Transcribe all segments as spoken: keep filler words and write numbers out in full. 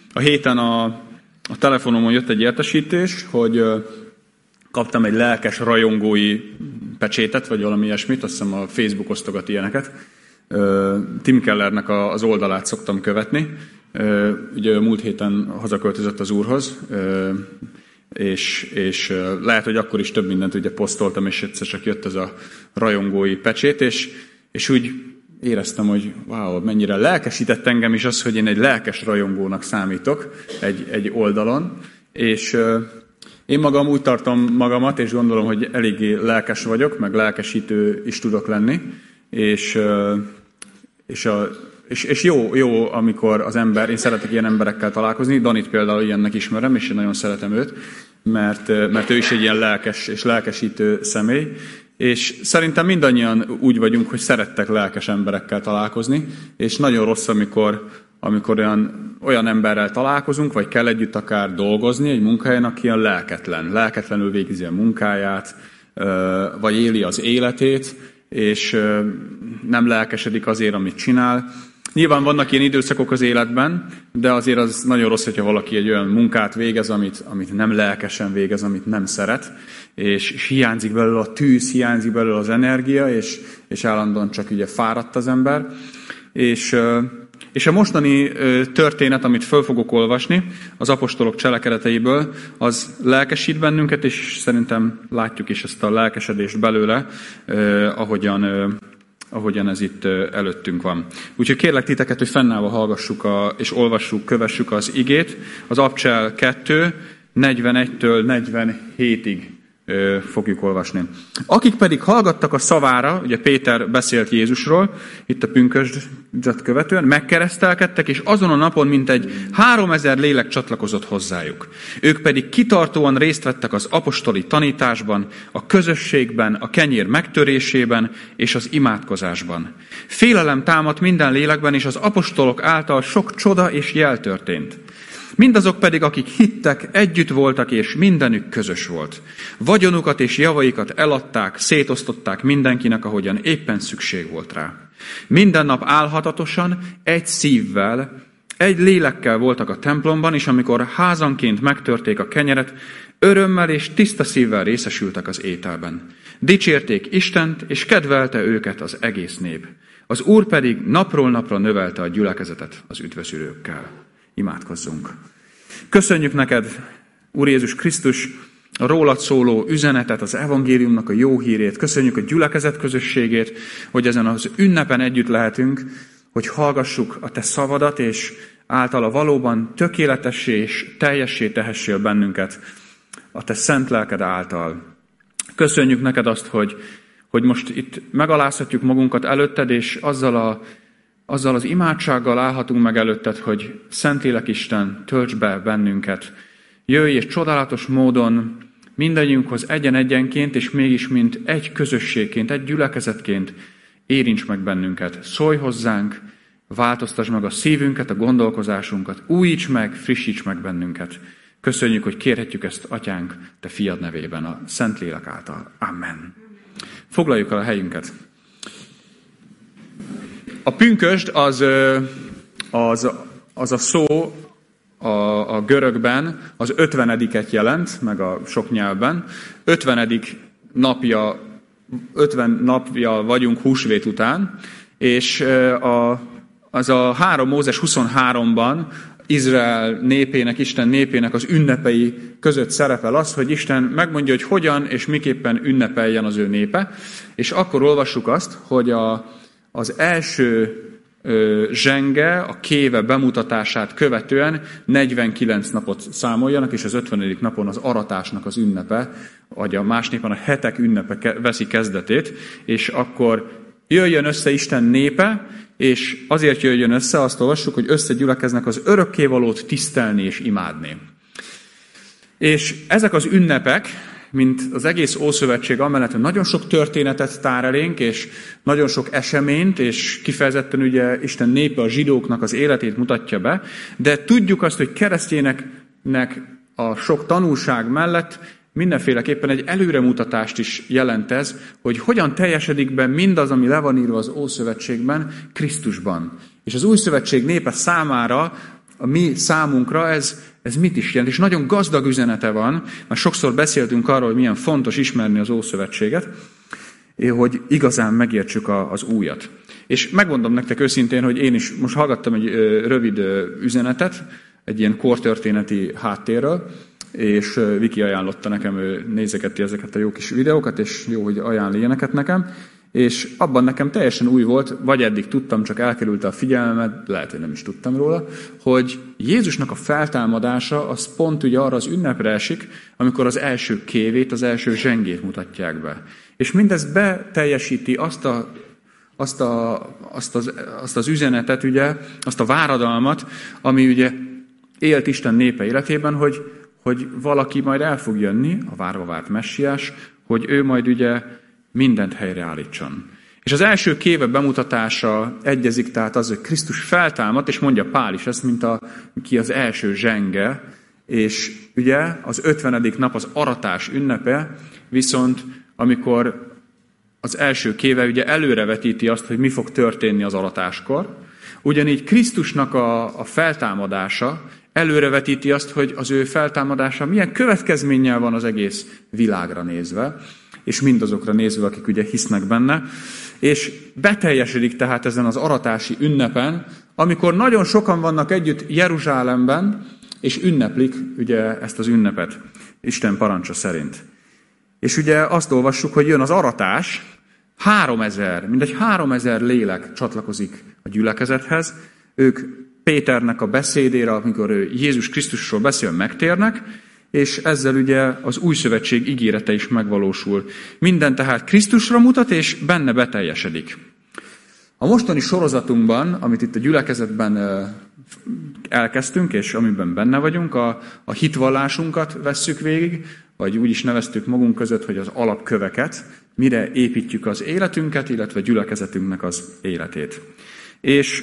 A héten a, a telefonomon jött egy értesítés, hogy kaptam egy lelkes rajongói pecsétet, vagy valami ilyesmit, azt hiszem a Facebook osztogat ilyeneket. Tim Kellernek az oldalát szoktam követni. Ugye múlt héten hazaköltözött az Úrhoz, és, és lehet, hogy akkor is több mindent ugye posztoltam, és egyszer csak jött ez a rajongói pecsét, és, és úgy éreztem, hogy wow, mennyire lelkesített engem is az, hogy én egy lelkes rajongónak számítok egy, egy oldalon, és én magam úgy tartom magamat, és gondolom, hogy eléggé lelkes vagyok, meg lelkesítő is tudok lenni, és, és, a, és, és jó, jó, amikor az ember, én szeretek ilyen emberekkel találkozni, Danit például ilyennek ismerem, és én nagyon szeretem őt, mert, mert ő is egy ilyen lelkes és lelkesítő személy, és szerintem mindannyian úgy vagyunk, hogy szerettek lelkes emberekkel találkozni, és nagyon rossz, amikor, amikor olyan, olyan emberrel találkozunk, vagy kell együtt akár dolgozni egy munkahelyen, aki olyan lelketlen, lelketlenül végzi a munkáját, vagy éli az életét, és nem lelkesedik azért, amit csinál. Nyilván vannak ilyen időszakok az életben, de azért az nagyon rossz, hogyha valaki egy olyan munkát végez, amit, amit nem lelkesen végez, amit nem szeret, és, és hiányzik belőle a tűz, hiányzik belőle az energia, és, és állandóan csak ugye fáradt az ember. És, és a mostani történet, amit föl fogok olvasni, az apostolok cselekedeteiből, az lelkesít bennünket, és szerintem látjuk is ezt a lelkesedést belőle, ahogyan... ahogyan ez itt előttünk van. Úgyhogy kérlek titeket, hogy fennállva hallgassuk a, és olvassuk, kövessük az igét. Az Abcsel kettő, negyvenegytől negyvenhétig fogjuk olvasni. Akik pedig hallgattak a szavára, ugye Péter beszélt Jézusról, itt a pünkösdet követően, megkeresztelkedtek, és azon a napon mintegy háromezer lélek csatlakozott hozzájuk. Ők pedig kitartóan részt vettek az apostoli tanításban, a közösségben, a kenyér megtörésében és az imádkozásban. Félelem támadt minden lélekben, és az apostolok által sok csoda és jel történt. Mindazok pedig, akik hittek, együtt voltak, és mindenük közös volt. Vagyonukat és javaikat eladták, szétosztották mindenkinek, ahogyan éppen szükség volt rá. Minden nap álhatatosan, egy szívvel, egy lélekkel voltak a templomban, és amikor házanként megtörték a kenyeret, örömmel és tiszta szívvel részesültek az ételben. Dicsérték Istent, és kedvelte őket az egész nép. Az Úr pedig napról napra növelte a gyülekezetet az üdvözülőkkel. Imádkozzunk. Köszönjük neked, Úr Jézus Krisztus, a rólad szóló üzenetet, az evangéliumnak a jó hírét. Köszönjük a gyülekezet közösségét, hogy ezen az ünnepen együtt lehetünk, hogy hallgassuk a te szavadat, és általa valóban tökéletessé és teljessé tehessél bennünket a te szent lelked által. Köszönjük neked azt, hogy, hogy most itt megalázhatjuk magunkat előtted, és azzal a Azzal az imádsággal állhatunk meg előtted, hogy Szentlélek Isten, tölts be bennünket. Jöjj és csodálatos módon mindannyiunkhoz egyen-egyenként, és mégis mint egy közösségként, egy gyülekezetként érints meg bennünket. Szólj hozzánk, változtasd meg a szívünket, a gondolkozásunkat, újíts meg, frissíts meg bennünket. Köszönjük, hogy kérhetjük ezt, Atyánk, te fiad nevében, a Szentlélek által. Amen. Foglaljuk el a helyünket. A pünkösd az, az, az a szó a, a görögben az ötvenediket jelent, meg a sok nyelvben. ötvenedik napja, ötven napja vagyunk húsvét után, és a, az a három Mózes huszonháromban Izrael népének, Isten népének az ünnepei között szerepel az, hogy Isten megmondja, hogy hogyan és miképpen ünnepeljen az ő népe, és akkor olvassuk azt, hogy a Az első ö, zsenge, a kéve bemutatását követően negyvenkilenc napot számoljanak, és az ötvenedik napon az aratásnak az ünnepe, vagy a más népen a hetek ünnepe veszi kezdetét, és akkor jöjjön össze Isten népe, és azért jöjjön össze, azt olvassuk, hogy összegyülekeznek az örökkévalót tisztelni és imádni. És ezek az ünnepek, mint az egész Ószövetség amellett, hogy nagyon sok történetet tár elénk, és nagyon sok eseményt, és kifejezetten ugye Isten népe, a zsidóknak az életét mutatja be, de tudjuk azt, hogy keresztényeknek a sok tanulság mellett mindenféleképpen egy előremutatást is jelent ez, hogy hogyan teljesedik be mindaz, ami le van írva az Ószövetségben, Krisztusban. És az Új Szövetség népe számára a mi számunkra ez, ez mit is jelent. És nagyon gazdag üzenete van, mert sokszor beszéltünk arról, hogy milyen fontos ismerni az Ószövetséget, hogy igazán megértsük a, az újat. És megmondom nektek őszintén, hogy én is most hallgattam egy ö, rövid ö, üzenetet, egy ilyen kortörténeti háttérről, és ö, Viki ajánlotta nekem, ő nézegeti ezeket a jó kis videókat, és jó, hogy ajánl ilyeneket nekem, és abban nekem teljesen új volt, vagy eddig tudtam, csak elkerülte a figyelmemet, lehet, hogy nem is tudtam róla, hogy Jézusnak a feltámadása az pont ugye arra az ünnepre esik, amikor az első kévét, az első zsengét mutatják be. És mindez beteljesíti azt a Azt, a, azt, az, azt az üzenetet, ugye, azt a váradalmat, ami ugye élt Isten népe életében, hogy, hogy valaki majd el fog jönni, a várva várt messiás, hogy ő majd ugye mindent helyreállítson. És az első kéve bemutatása egyezik, tehát az, hogy Krisztus feltámadt, és mondja Pál is ezt, mint a, ki az első zsenge, és ugye az ötvenedik nap az aratás ünnepe, viszont amikor az első kéve ugye előrevetíti azt, hogy mi fog történni az aratáskor. Ugyanígy Krisztusnak a, a feltámadása előrevetíti azt, hogy az ő feltámadása milyen következménnyel van az egész világra nézve, és mindazokra nézve, akik ugye hisznek benne. És beteljesedik tehát ezen az aratási ünnepen, amikor nagyon sokan vannak együtt Jeruzsálemben, és ünneplik ugye ezt az ünnepet, Isten parancsa szerint. És ugye azt olvassuk, hogy jön az aratás, háromezer, mindegy háromezer lélek csatlakozik a gyülekezethez. Ők Péternek a beszédére, amikor ő Jézus Krisztusról beszél, megtérnek, és ezzel ugye az új szövetség ígérete is megvalósul. Minden tehát Krisztusra mutat, és benne beteljesedik. A mostani sorozatunkban, amit itt a gyülekezetben elkezdtünk, és amiben benne vagyunk, a, a hitvallásunkat vesszük végig, vagy úgy is neveztük magunk között, hogy az alapköveket, mire építjük az életünket, illetve gyülekezetünknek az életét. És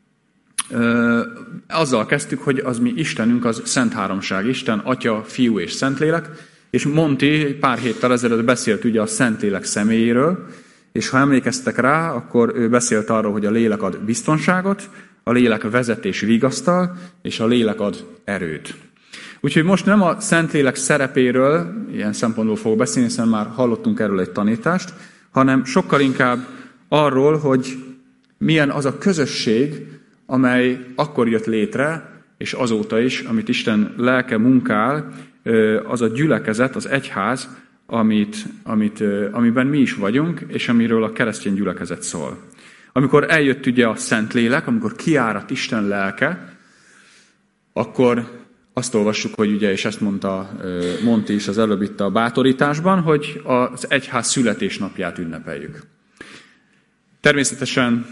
ö, azzal kezdtük, hogy az mi Istenünk, az Szent Háromság, Isten, Atya, Fiú és Szentlélek, és Monti pár héttel ezelőtt beszélt ugye a Szentlélek személyéről, és ha emlékeztek rá, akkor ő beszélt arról, hogy a lélek ad biztonságot, a lélek vezet és vigasztal, és a lélek ad erőt. Úgyhogy most nem a Szentlélek szerepéről, ilyen szempontból fogok beszélni, hiszen már hallottunk erről egy tanítást, hanem sokkal inkább arról, hogy milyen az a közösség, amely akkor jött létre, és azóta is, amit Isten lelke munkál, az a gyülekezet, az egyház, amit, amit, amiben mi is vagyunk, és amiről a keresztény gyülekezet szól. Amikor eljött ugye a Szentlélek, amikor kiáradt Isten lelke, akkor azt olvassuk, hogy ugye, és ezt mondta Monti is az előbb itt a bátorításban, hogy az egyház születésnapját ünnepeljük. Természetesen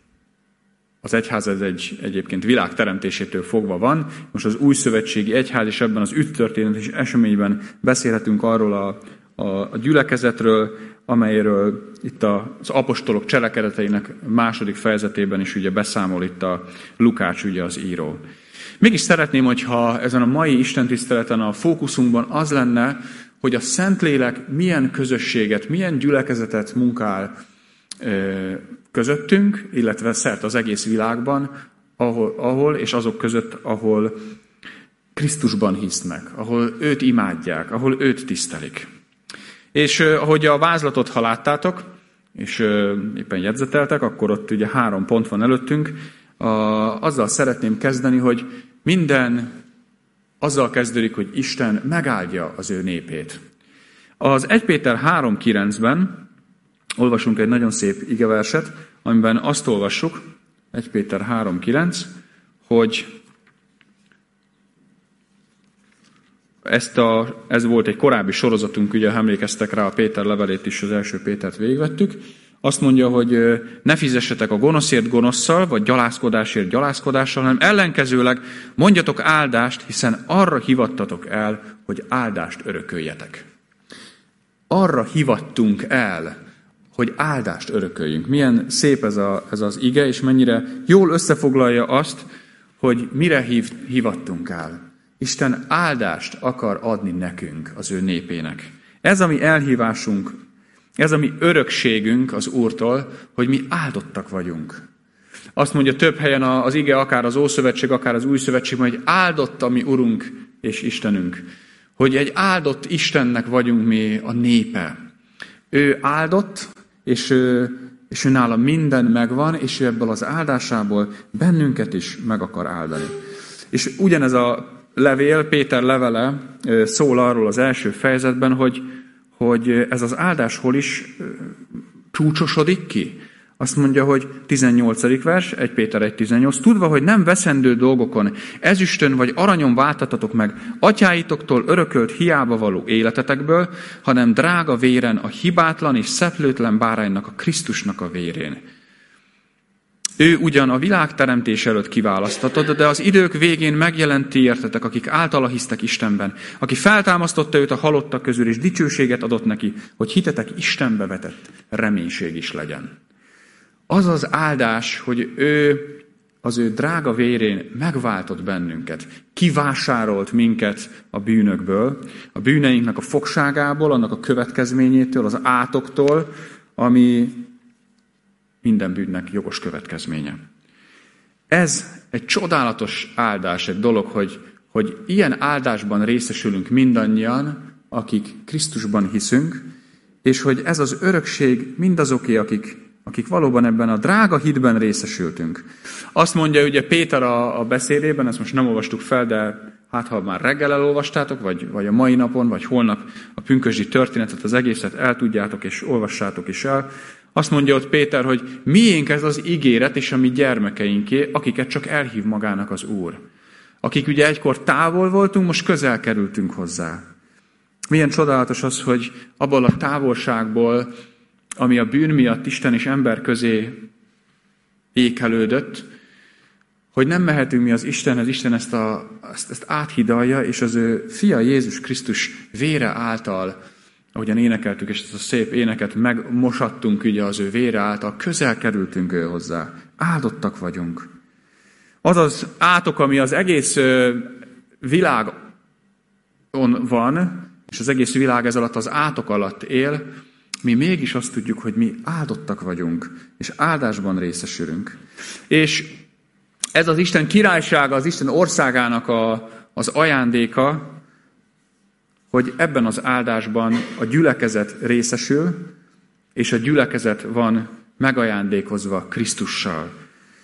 az egyház ez egy, egyébként világ teremtésétől fogva van. Most az új szövetségi egyház, és ebben az üttörténetes eseményben beszélhetünk arról a, a, a gyülekezetről, amelyről itt az apostolok cselekedeteinek második fejezetében is ugye beszámol itt a Lukács, ugye az író. Mégis szeretném, hogyha ezen a mai istentiszteleten a fókuszunkban az lenne, hogy a Szentlélek milyen közösséget, milyen gyülekezetet munkál ö, közöttünk, illetve szerte az egész világban, ahol, ahol és azok között, ahol Krisztusban hisznek, ahol őt imádják, ahol őt tisztelik. És ö, ahogy a vázlatot, ha láttátok, és ö, éppen jegyzeteltek, akkor ott ugye három pont van előttünk. A, azzal szeretném kezdeni, hogy minden azzal kezdődik, hogy Isten megáldja az ő népét. Az Első Péter három kilencben olvasunk egy nagyon szép igeverset, amiben azt olvassuk, Első Péter három kilenc, hogy ezt a, ez volt egy korábbi sorozatunk, ugye emlékeztek rá, a Péter levelét is, az első Pétert végigvettük. Azt mondja, hogy ne fizessetek a gonoszért gonosszal, vagy gyalázkodásért gyalázkodással, hanem ellenkezőleg mondjatok áldást, hiszen arra hivattatok el, hogy áldást örököljetek. Arra hivattunk el, hogy áldást örököljünk. Milyen szép ez, a, ez az ige, és mennyire jól összefoglalja azt, hogy mire hív, hivattunk el. Isten áldást akar adni nekünk, az ő népének. Ez a mi elhívásunk, ez a mi örökségünk az Úrtól, hogy mi áldottak vagyunk. Azt mondja több helyen az ige, akár az Ószövetség, akár az Új Szövetségben, hogy áldott a mi Urunk és Istenünk. Hogy egy áldott Istennek vagyunk mi a népe. Ő áldott, és ő, és ő nála minden megvan, és ő ebből az áldásából bennünket is meg akar áldani. És ugyanez a levél, Péter levele szól arról az első fejezetben, hogy, hogy ez az áldás hol is csúcsosodik ki. Azt mondja, hogy tizennyolcadik vers, egy Péter egy tizennyolc, tudva, hogy nem veszendő dolgokon, ezüstön vagy aranyon váltatatok meg atyáitoktól örökölt hiába való életetekből, hanem drága véren, a hibátlan és szeplőtlen báránynak, a Krisztusnak a vérén. Ő ugyan a világ teremtés előtt kiválasztatott, de az idők végén megjelent ti értetek, akik általa hisztek Istenben, aki feltámasztotta őt a halottak közül, és dicsőséget adott neki, hogy hitetek Istenbe vetett reménység is legyen. Az az áldás, hogy ő az ő drága vérén megváltott bennünket, kivásárolt minket a bűnökből, a bűneinknek a fogságából, annak a következményétől, az átoktól, ami minden bűnnek jogos következménye. Ez egy csodálatos áldás, egy dolog, hogy, hogy ilyen áldásban részesülünk mindannyian, akik Krisztusban hiszünk, és hogy ez az örökség mindazoké, akik, akik valóban ebben a drága hitben részesültünk. Azt mondja ugye Péter a, a beszédében, ezt most nem olvastuk fel, de hát ha már reggel elolvastátok, vagy, vagy a mai napon, vagy holnap a pünkösdi történetet, az egészet eltudjátok és olvassátok is el, azt mondja ott Péter, hogy miénk ez az ígéret és a mi gyermekeinké, akiket csak elhív magának az Úr. Akik ugye egykor távol voltunk, most közel kerültünk hozzá. Milyen csodálatos az, hogy abból a távolságból, ami a bűn miatt Isten és ember közé ékelődött, hogy nem mehetünk mi az Istenhez, Isten ezt, a, ezt, ezt áthidalja, és az ő fia Jézus Krisztus vére által, ahogyan énekeltük, és ezt a szép éneket megmosattunk ugye az ő vére által, közel kerültünk ő hozzá. Áldottak vagyunk. Az az átok, ami az egész világon van, és az egész világ ez alatt az átok alatt él, mi mégis azt tudjuk, hogy mi áldottak vagyunk, és áldásban részesülünk. És ez az Isten királysága, az Isten országának a, az ajándéka, hogy ebben az áldásban a gyülekezet részesül, és a gyülekezet van megajándékozva Krisztussal.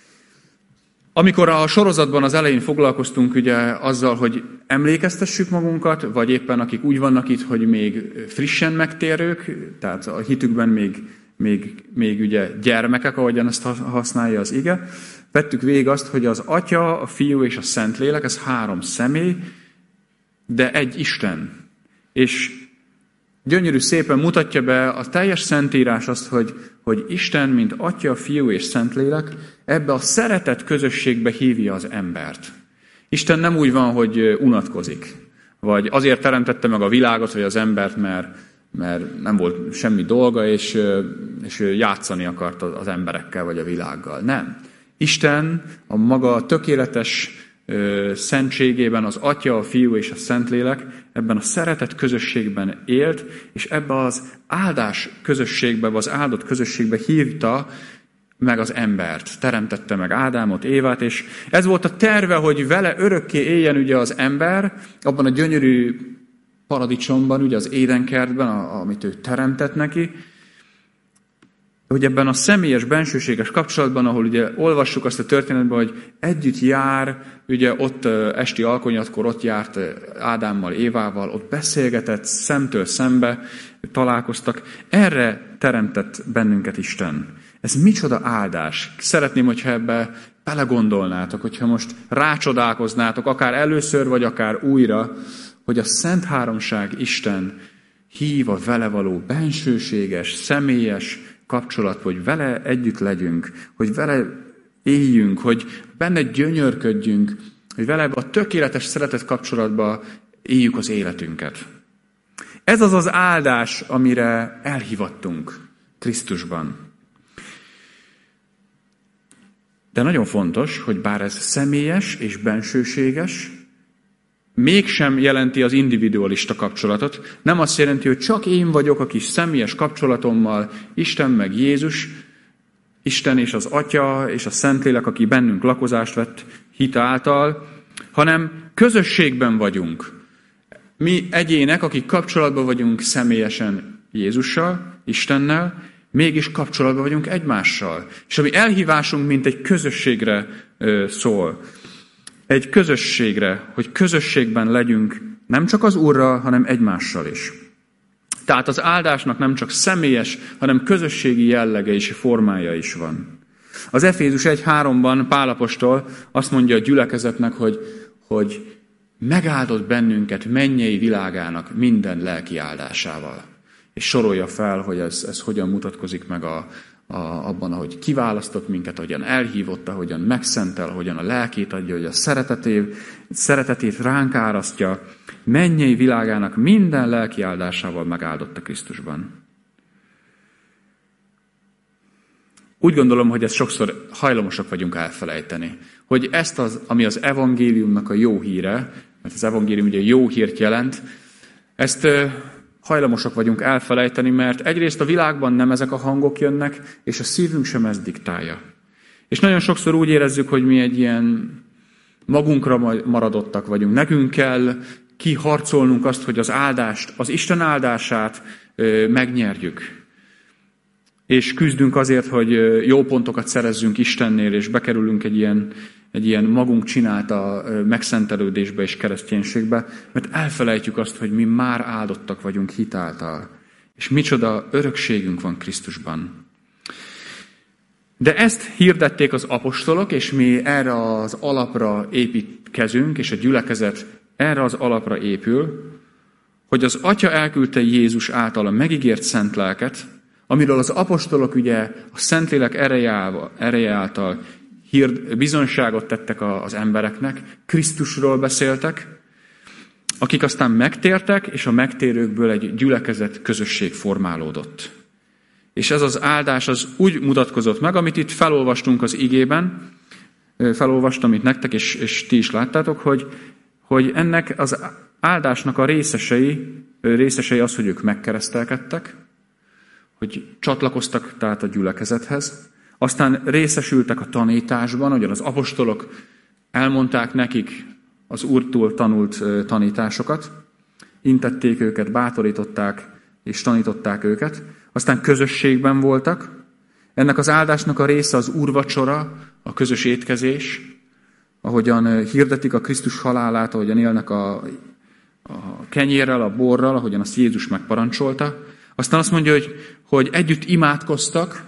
Amikor a sorozatban az elején foglalkoztunk ugye azzal, hogy emlékeztessük magunkat, vagy éppen akik úgy vannak itt, hogy még frissen megtérők, tehát a hitükben még, még, még ugye gyermekek, ahogyan ezt használja az ige, vettük végig azt, hogy az Atya, a Fiú és a Szentlélek, ez három személy, de egy Isten. És gyönyörű szépen mutatja be a teljes Szentírás azt, hogy, hogy Isten, mint Atya, Fiú és Szentlélek, ebbe a szeretet közösségbe hívja az embert. Isten nem úgy van, hogy unatkozik, vagy azért teremtette meg a világot, vagy az embert, mert, mert nem volt semmi dolga, és, és játszani akart az emberekkel, vagy a világgal. Nem. Isten a maga tökéletes szentségében az Atya, a Fiú és a Szentlélek ebben a szeretet közösségben élt, és ebben az áldás közösségben, az áldott közösségbe hívta meg az embert. Teremtette meg Ádámot, Évát, és ez volt a terve, hogy vele örökké éljen ugye az ember, abban a gyönyörű paradicsomban, ugye az édenkertben, amit ő teremtett neki, hogy ebben a személyes, bensőséges kapcsolatban, ahol ugye olvassuk azt a történetben, hogy együtt jár, ugye ott esti alkonyatkor ott járt Ádámmal, Évával, ott beszélgetett, szemtől szembe találkoztak. Erre teremtett bennünket Isten. Ez micsoda áldás. Szeretném, hogyha ebbe belegondolnátok, hogyha most rácsodálkoznátok, akár először, vagy akár újra, hogy a Szent Háromság Isten hív a vele való bensőséges, személyes kapcsolat, hogy vele együtt legyünk, hogy vele éljünk, hogy benne gyönyörködjünk, hogy vele a tökéletes szeretet kapcsolatba éljük az életünket. Ez az az áldás, amire elhívattunk Krisztusban. De nagyon fontos, hogy bár ez személyes és bensőséges, mégsem jelenti az individualista kapcsolatot. Nem azt jelenti, hogy csak én vagyok a kis személyes kapcsolatommal, Isten meg Jézus, Isten és az Atya és a Szentlélek, aki bennünk lakozást vett hit által, hanem közösségben vagyunk. Mi egyének, akik kapcsolatban vagyunk személyesen Jézussal, Istennel, mégis kapcsolatban vagyunk egymással. És a mi elhívásunk mint egy közösségre ö, szól. Egy közösségre, hogy közösségben legyünk nem csak az Úrral, hanem egymással is. Tehát az áldásnak nem csak személyes, hanem közösségi jellege és formája is van. Az Efézus egy háromban Pál apostol azt mondja a gyülekezetnek, hogy, hogy megáldott bennünket mennyei világának minden lelki áldásával. És sorolja fel, hogy ez, ez hogyan mutatkozik meg a, a, abban, ahogy kiválasztott minket, ahogyan elhívott, ahogyan megszentel, ahogyan a lelkét adja, hogy a szeretetét, szeretetét ránk árasztja, mennyei világának minden lelki áldásával megáldotta Krisztusban. Úgy gondolom, hogy ezt sokszor hajlamosak vagyunk elfelejteni. Hogy ezt, az, ami az evangéliumnak a jó híre, mert az evangélium ugye jó hírt jelent, ezt hajlamosak vagyunk elfelejteni, mert egyrészt a világban nem ezek a hangok jönnek, és a szívünk sem ezt diktálja. És nagyon sokszor úgy érezzük, hogy mi egy ilyen magunkra maradottak vagyunk. Nekünk kell kiharcolnunk azt, hogy az áldást, az Isten áldását megnyerjük. És küzdünk azért, hogy jó pontokat szerezzünk Istennél, és bekerülünk egy ilyen, egy ilyen magunk csinálta megszentelődésbe és kereszténységbe, mert elfelejtjük azt, hogy mi már áldottak vagyunk hitáltal. És micsoda örökségünk van Krisztusban. De ezt hirdették az apostolok, és mi erre az alapra építkezünk, és a gyülekezet erre az alapra épül, hogy az Atya elküldte Jézus által a megígért szent lelket, amiről az apostolok ugye a Szentlélek ereje által hír, bizonyságot tettek az embereknek, Krisztusról beszéltek, akik aztán megtértek, és a megtérőkből egy gyülekezet közösség formálódott. És ez az áldás az úgy mutatkozott meg, amit itt felolvastunk az igében, felolvastam itt nektek, és, és ti is láttátok, hogy, hogy ennek az áldásnak a részesei, részesei az, hogy ők megkeresztelkedtek, hogy csatlakoztak tehát a gyülekezethez, aztán részesültek a tanításban, ugyan az apostolok elmondták nekik az Úrtól tanult tanításokat, intették őket, bátorították és tanították őket, aztán közösségben voltak. Ennek az áldásnak a része az úrvacsora, a közös étkezés, ahogyan hirdetik a Krisztus halálát, ahogyan élnek a, a kenyérrel, a borral, ahogyan azt Jézus megparancsolta. Aztán azt mondja, hogy, hogy együtt imádkoztak,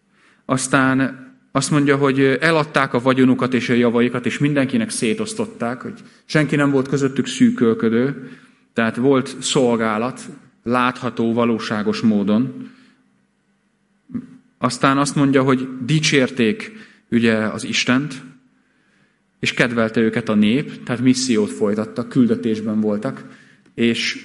aztán azt mondja, hogy eladták a vagyonukat és a javaikat, és mindenkinek szétosztották, hogy senki nem volt közöttük szűkölködő, tehát volt szolgálat, látható, valóságos módon. Aztán azt mondja, hogy dicsérték ugye az Istent, és kedvelte őket a nép, tehát missziót folytattak, küldetésben voltak, és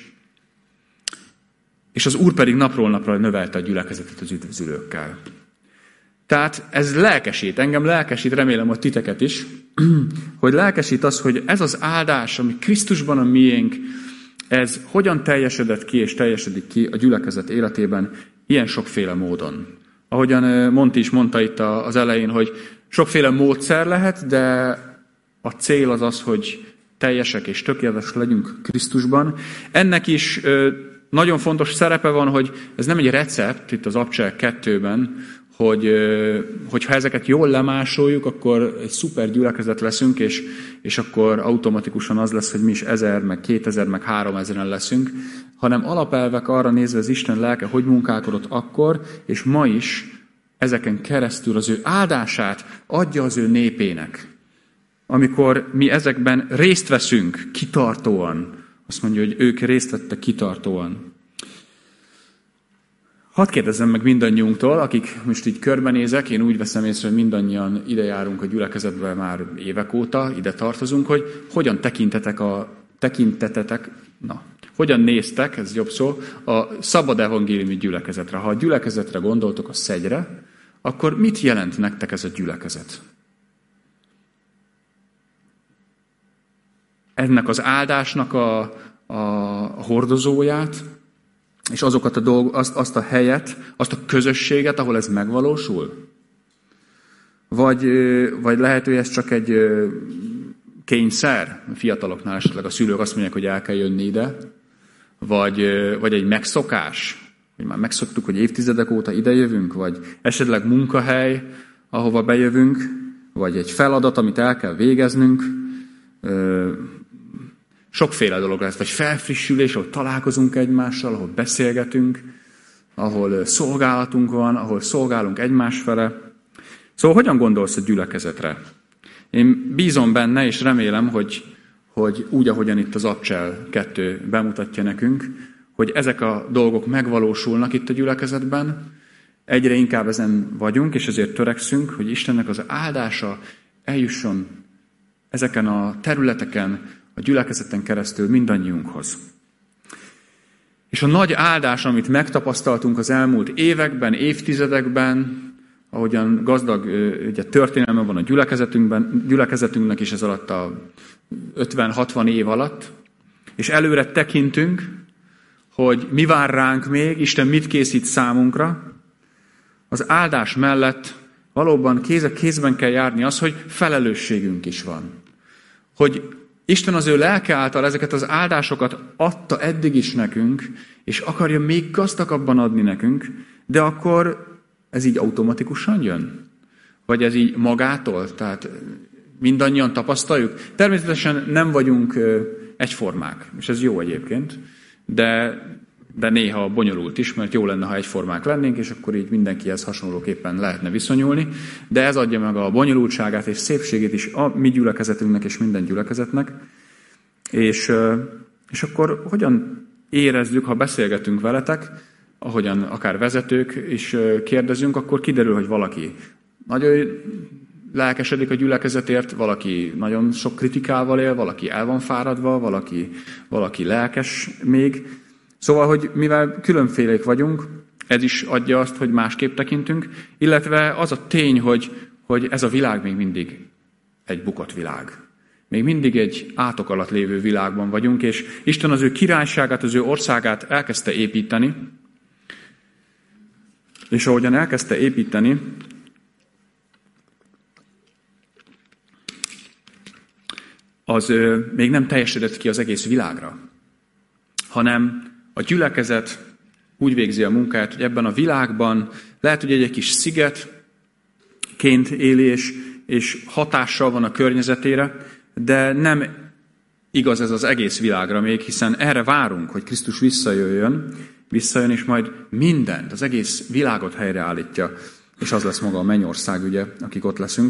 És az Úr pedig napról napra növelte a gyülekezetet az üdvözülőkkel. Tehát ez lelkesít, engem lelkesít, remélem, hogy titeket is, hogy lelkesít az, hogy ez az áldás, ami Krisztusban a miénk, ez hogyan teljesedett ki és teljesedik ki a gyülekezet életében ilyen sokféle módon. Ahogyan Monti is mondta itt az elején, hogy sokféle módszer lehet, de a cél az az, hogy teljesek és tökéletesek legyünk Krisztusban. Ennek is nagyon fontos szerepe van, hogy ez nem egy recept, itt az Apcselek kettőben, hogy, hogyha ezeket jól lemásoljuk, akkor egy szuper gyülekezet leszünk, és, és akkor automatikusan az lesz, hogy mi is ezer, meg kétezer, meg háromezeren leszünk, hanem alapelvek arra nézve az Isten lelke, hogy munkálkodott akkor, és ma is ezeken keresztül az ő áldását adja az ő népének. Amikor mi ezekben részt veszünk kitartóan, azt mondja, hogy ők részt vettek kitartóan. Hadd kérdezzem meg mindannyiunktól, akik most így körbenézek, én úgy veszem észre, hogy mindannyian ide járunk a gyülekezetbe már évek óta, ide tartozunk, hogy hogyan tekintetek a tekintetetek, na, hogyan néztek, ez jobb szó, a szabad evangéliumi gyülekezetre. Ha a gyülekezetre gondoltok, a szegyre, akkor mit jelent nektek ez a gyülekezet? Ennek az áldásnak a, a hordozóját, és azokat a dolg, azt, azt a helyet, azt a közösséget, ahol ez megvalósul? Vagy, vagy lehet, hogy ez csak egy kényszer, a fiataloknál esetleg a szülők azt mondják, hogy el kell jönni ide, vagy, vagy egy megszokás, hogy már megszoktuk, hogy évtizedek óta ide jövünk, vagy esetleg munkahely, ahova bejövünk, vagy egy feladat, amit el kell végeznünk. Sokféle dolog lesz, vagy felfrissülés, ahol találkozunk egymással, ahol beszélgetünk, ahol szolgálatunk van, ahol szolgálunk egymás fele. Szóval hogyan gondolsz a gyülekezetre? Én bízom benne, és remélem, hogy, hogy úgy, ahogyan itt az Abcsel kettő bemutatja nekünk, hogy ezek a dolgok megvalósulnak itt a gyülekezetben, egyre inkább ezen vagyunk, és ezért törekszünk, hogy Istennek az áldása eljusson ezeken a területeken, a gyülekezeten keresztül mindannyiunkhoz. És a nagy áldás, amit megtapasztaltunk az elmúlt években, évtizedekben, ahogyan gazdag ugye, történelme van a gyülekezetünkben, gyülekezetünknek is ez alatt a ötven-hatvan év alatt, és előre tekintünk, hogy mi vár ránk még, Isten mit készít számunkra, az áldás mellett valóban kéz a kézben kell járni az, hogy felelősségünk is van. Hogy Isten az ő lelke által ezeket az áldásokat adta eddig is nekünk, és akarja még gazdagabban adni nekünk, de akkor ez így automatikusan jön? Vagy ez így magától? Tehát mindannyian tapasztaljuk? Természetesen nem vagyunk egyformák, és ez jó egyébként, de, de néha bonyolult is, mert jó lenne, ha egyformák lennénk, és akkor így mindenkihez hasonlóképpen lehetne viszonyulni, de ez adja meg a bonyolultságát és szépségét is a mi gyülekezetünknek és minden gyülekezetnek. És, és akkor hogyan érezzük, ha beszélgetünk veletek, ahogyan akár vezetők is kérdezünk, akkor kiderül, hogy valaki nagyon lelkesedik a gyülekezetért, valaki nagyon sok kritikával él, valaki el van fáradva, valaki, valaki lelkes még. Szóval, hogy mivel különfélék vagyunk, ez is adja azt, hogy másképp tekintünk, illetve az a tény, hogy, hogy ez a világ még mindig egy bukott világ. Még mindig egy átok alatt lévő világban vagyunk, és Isten az ő királyságát, az ő országát elkezdte építeni, és ahogyan elkezdte építeni, az ö, még nem teljesedett ki az egész világra, hanem a gyülekezet úgy végzi a munkáját, hogy ebben a világban lehet, hogy egy, egy kis szigetként éli, és, és hatással van a környezetére, de nem igaz ez az egész világra még, hiszen erre várunk, hogy Krisztus visszajöjjön, visszajön, és majd mindent, az egész világot helyreállítja, és az lesz maga a mennyország, ugye, akik ott leszünk.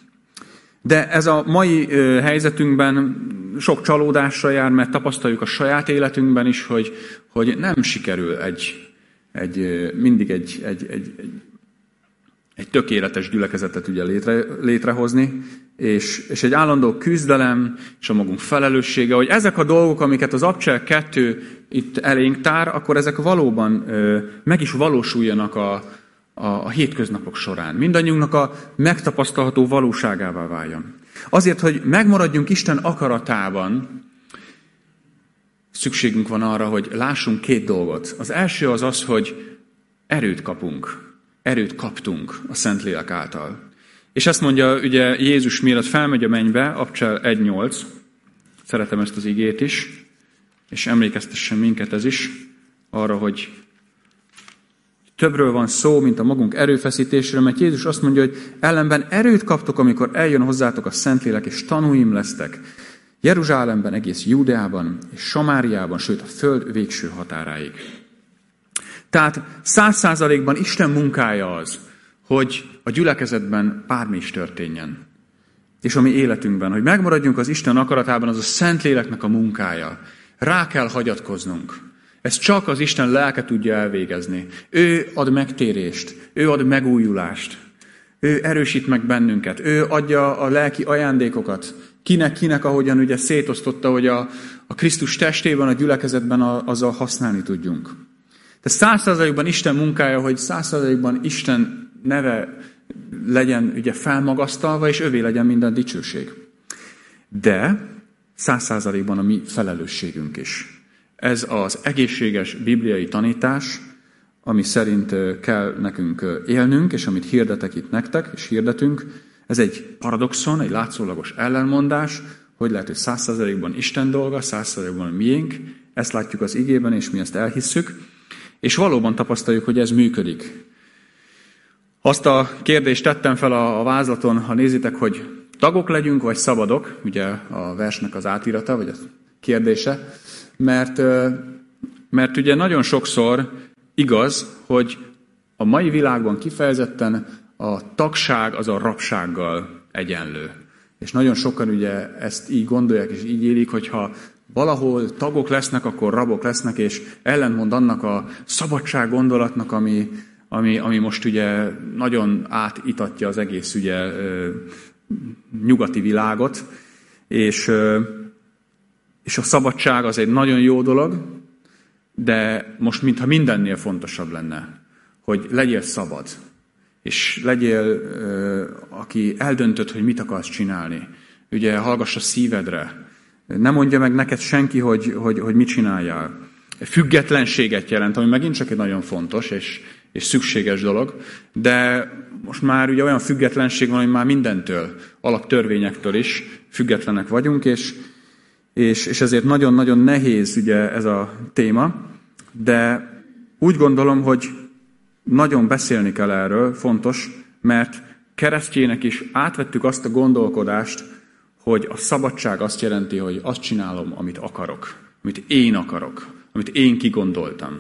De ez a mai ö, helyzetünkben sok csalódásra jár, mert tapasztaljuk a saját életünkben is, hogy, hogy nem sikerül egy, egy, mindig egy, egy, egy, egy, egy tökéletes gyülekezetet ugye létre, létrehozni, és, és egy állandó küzdelem, és a magunk felelőssége, hogy ezek a dolgok, amiket az Abcsel kettő itt elénk tár, akkor ezek valóban ö, meg is valósuljanak a, a, a hétköznapok során. Mindannyiunknak a megtapasztalható valóságává váljon. Azért, hogy megmaradjunk Isten akaratában, szükségünk van arra, hogy lássunk két dolgot. Az első az az, hogy erőt kapunk. Erőt kaptunk a Szentlélek által. És ezt mondja ugye Jézus, mielőtt felmegy a mennybe, Abcsel egy nyolc. Szeretem ezt az igét is, és emlékeztessen minket ez is arra, hogy többről van szó, mint a magunk erőfeszítésről, mert Jézus azt mondja, hogy ellenben erőt kaptok, amikor eljön hozzátok a Szentlélek, és tanúim lesztek Jeruzsálemben, egész Júdeában, és Samáriában, sőt a föld végső határáig. Tehát száz százalékban Isten munkája az, hogy a gyülekezetben bármi is történjen. És a mi életünkben, hogy megmaradjunk az Isten akaratában, az a Szentléleknek a munkája. Rá kell hagyatkoznunk. Ezt csak az Isten lelke tudja elvégezni. Ő ad megtérést, ő ad megújulást, ő erősít meg bennünket, ő adja a lelki ajándékokat. Kinek-kinek, ahogyan ugye szétosztotta, hogy a, a Krisztus testében, a gyülekezetben a, azzal használni tudjunk. De száz százalékban Isten munkája, hogy száz százalékban Isten neve legyen ugye felmagasztalva, és övé legyen minden dicsőség. De száz százalékban a mi felelősségünk is. Ez az egészséges bibliai tanítás, ami szerint kell nekünk élnünk, és amit hirdetek itt nektek, és hirdetünk, ez egy paradoxon, egy látszólagos ellenmondás, hogy lehet, hogy száz százalékban Isten dolga, száz százalékban miénk, ezt látjuk az igében, és mi ezt elhisszük, és valóban tapasztaljuk, hogy ez működik. Azt a kérdést tettem fel a vázlaton, ha nézitek, hogy tagok legyünk, vagy szabadok, ugye a versnek az átirata, vagy a kérdése, mert, mert ugye nagyon sokszor igaz, hogy a mai világban kifejezetten a tagság az a rabsággal egyenlő. És nagyon sokan ugye ezt így gondolják, és így élik, hogyha valahol tagok lesznek, akkor rabok lesznek, és ellentmond annak a szabadság gondolatnak, ami, ami, ami most ugye nagyon átitatja az egész ugye nyugati világot, és, és a szabadság az egy nagyon jó dolog, de most mintha mindennél fontosabb lenne, hogy legyél szabad, és legyél, aki eldöntöd, hogy mit akarsz csinálni. Ugye hallgass a szívedre. Ne mondja meg neked senki, hogy, hogy, hogy mit csináljál. Függetlenséget jelent, ami megint csak egy nagyon fontos és, és szükséges dolog, de most már ugye olyan függetlenség van, hogy már mindentől, alaptörvényektől is függetlenek vagyunk, és, és, és ezért nagyon-nagyon nehéz ugye ez a téma, de úgy gondolom, hogy nagyon beszélni kell erről, fontos, mert keresztjének is átvettük azt a gondolkodást, hogy a szabadság azt jelenti, hogy azt csinálom, amit akarok, amit én akarok, amit én kigondoltam.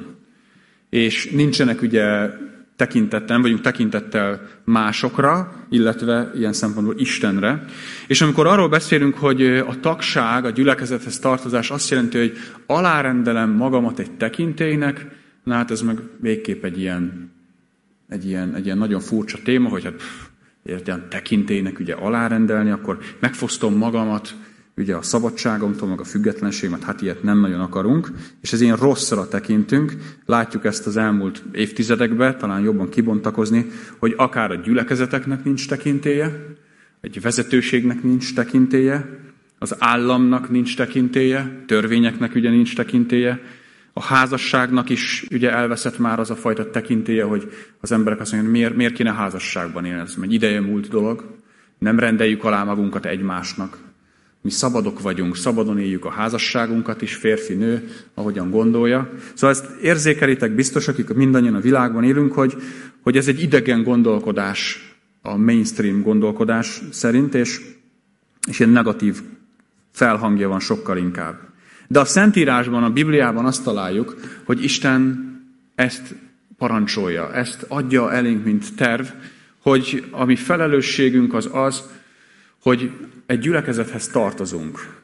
És nincsenek ugye tekintettel, nem vagyunk tekintettel másokra, illetve ilyen szempontból Istenre. És amikor arról beszélünk, hogy a tagság, a gyülekezethez tartozás azt jelenti, hogy alárendelem magamat egy tekintélynek, na hát ez meg végképp egy ilyen, egy ilyen, egy ilyen nagyon furcsa téma, hogy hát értem tekintélynek ugye alárendelni, akkor megfosztom magamat ugye a szabadságomtól, meg a függetlenségemet, hát ilyet nem nagyon akarunk, és ez ilyen rosszra tekintünk. Látjuk ezt az elmúlt évtizedekben, talán jobban kibontakozni, hogy akár a gyülekezeteknek nincs tekintélye, egy vezetőségnek nincs tekintélye, az államnak nincs tekintélye, törvényeknek ugye nincs tekintélye, a házasságnak is ugye elveszett már az a fajta tekintélye, hogy az emberek azt mondják, miért, miért kéne házasságban élni, ez egy ideje múlt dolog, nem rendeljük alá magunkat egymásnak. Mi szabadok vagyunk, szabadon éljük a házasságunkat is, férfi-nő, ahogyan gondolja. Szóval ezt érzékelitek biztos, akik mindannyian a világban élünk, hogy, hogy ez egy idegen gondolkodás, a mainstream gondolkodás szerint, és, és ilyen negatív felhangja van sokkal inkább. De a Szentírásban, a Bibliában azt találjuk, hogy Isten ezt parancsolja, ezt adja elénk, mint terv, hogy a mi felelősségünk az az, hogy egy gyülekezethez tartozunk,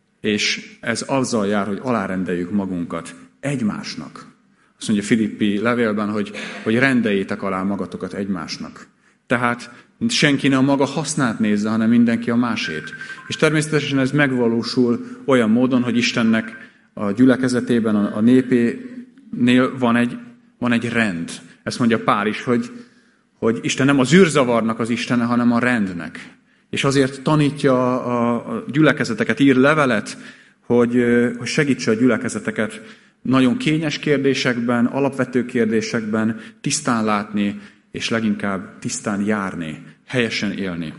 és ez azzal jár, hogy alárendeljük magunkat egymásnak. Azt mondja Filippi levélben, hogy, hogy rendeljétek alá magatokat egymásnak. Tehát senki ne a maga hasznát nézze, hanem mindenki a másét. És természetesen ez megvalósul olyan módon, hogy Istennek a gyülekezetében, a népénél van egy, van egy rend. Ezt mondja Pál is, hogy, hogy Isten nem az űrzavarnak az Istene, hanem a rendnek. És azért tanítja a gyülekezeteket, ír levelet, hogy, hogy segítse a gyülekezeteket nagyon kényes kérdésekben, alapvető kérdésekben tisztán látni, és leginkább tisztán járni, helyesen élni.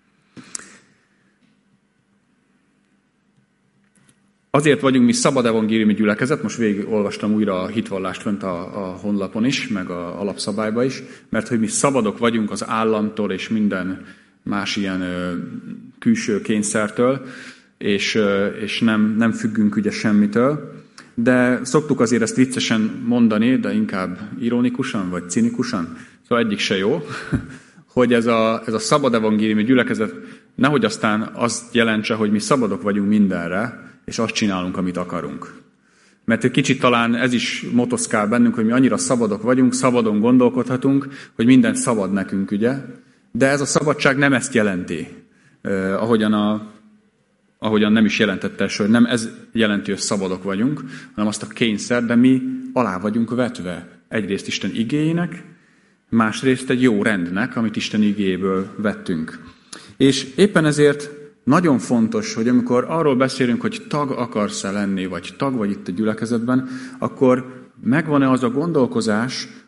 Azért vagyunk mi szabad evangéliumi gyülekezet, most végig olvastam újra a hitvallást fönt a, a honlapon is, meg a alapszabályba is, mert hogy mi szabadok vagyunk az államtól és minden más ilyen ö, külső kényszertől, és, ö, és nem, nem függünk ugye semmitől. De szoktuk azért ezt viccesen mondani, de inkább ironikusan vagy cinikusan, szóval egyik se jó, hogy ez a, ez a szabad evangéliumi gyülekezet nehogy aztán azt jelentse, hogy mi szabadok vagyunk mindenre, és azt csinálunk, amit akarunk. Mert egy kicsit talán ez is motoszkál bennünk, hogy mi annyira szabadok vagyunk, szabadon gondolkodhatunk, hogy mindent szabad nekünk, ugye? De ez a szabadság nem ezt jelenti, eh, ahogyan, a, ahogyan nem is jelentette, hogy nem ez jelenti, hogy szabadok vagyunk, hanem azt a kényszer, de mi alá vagyunk vetve egyrészt Isten igéjének, másrészt egy jó rendnek, amit Isten igéjéből vettünk. És éppen ezért nagyon fontos, hogy amikor arról beszélünk, hogy tag akarsz-e lenni, vagy tag vagy itt a gyülekezetben, akkor megvan-e az a gondolkozás,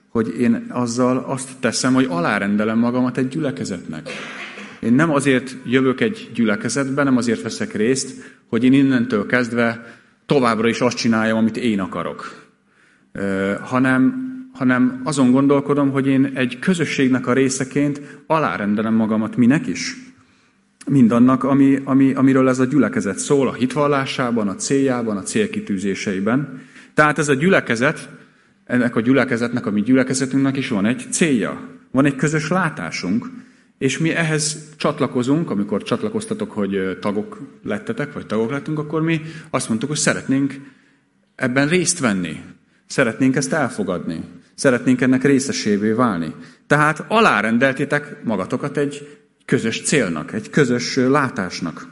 hogy én azzal azt teszem, hogy alárendelem magamat egy gyülekezetnek. Én nem azért jövök egy gyülekezetbe, nem azért veszek részt, hogy én innentől kezdve továbbra is azt csináljam, amit én akarok. Ö, hanem, hanem azon gondolkodom, hogy én egy közösségnek a részeként alárendelem magamat minek is. Mindannak, ami, ami, amiről ez a gyülekezet szól, a hitvallásában, a céljában, a célkitűzéseiben. Tehát ez a gyülekezet, ennek a gyülekezetnek, a mi gyülekezetünknek is van egy célja. Van egy közös látásunk, és mi ehhez csatlakozunk, amikor csatlakoztatok, hogy tagok lettetek, vagy tagok lettünk, akkor mi azt mondtuk, hogy szeretnénk ebben részt venni. Szeretnénk ezt elfogadni. Szeretnénk ennek részesévé válni. Tehát alárendeltétek magatokat egy közös célnak, egy közös látásnak.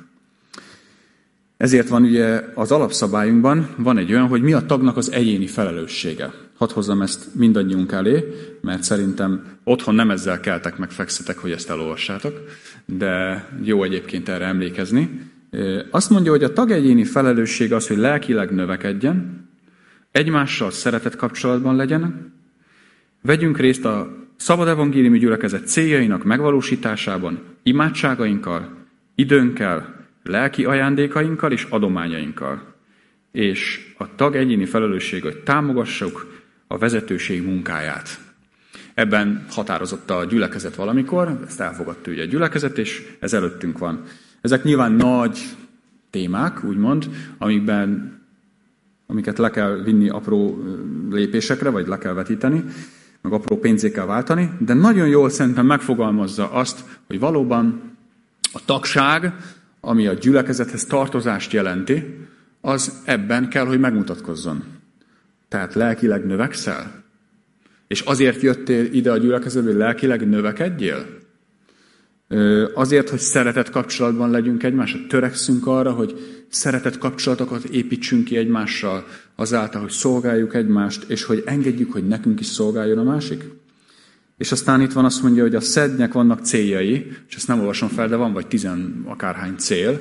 Ezért van ugye az alapszabályunkban, van egy olyan, hogy mi a tagnak az egyéni felelőssége. Hadd hozzam ezt mindannyiunk elé, mert szerintem otthon nem ezzel keltek meg fekszetek, hogy ezt elolvassátok, de jó egyébként erre emlékezni. Azt mondja, hogy a tag egyéni felelőssége az, hogy lelkileg növekedjen, egymással szeretett kapcsolatban legyen, vegyünk részt a szabad evangéliumi gyülekezet céljainak megvalósításában, imádságainkkal, időnkkel, lelki ajándékainkkal és adományainkkal. És a tag egyéni felelősség, hogy támogassuk a vezetőség munkáját. Ebben határozott a gyülekezet valamikor, ezt elfogadta ugye a gyülekezet, és ez előttünk van. Ezek nyilván nagy témák, úgymond, amikben, amiket le kell vinni apró lépésekre, vagy le kell vetíteni, meg apró pénzé kell váltani, de nagyon jól szerintem megfogalmazza azt, hogy valóban a tagság, ami a gyülekezethez tartozást jelenti, az ebben kell, hogy megmutatkozzon. Tehát lelkileg növekszel? És azért jöttél ide a gyülekezetbe, hogy lelkileg növekedjél? Azért, hogy szeretett kapcsolatban legyünk egymással, törekszünk arra, hogy szeretett kapcsolatokat építsünk ki egymással, azáltal, hogy szolgáljuk egymást, és hogy engedjük, hogy nekünk is szolgáljon a másik. És aztán itt van azt mondja, hogy a szednek vannak céljai, és ezt nem olvasom fel, de van vagy tizen akárhány cél,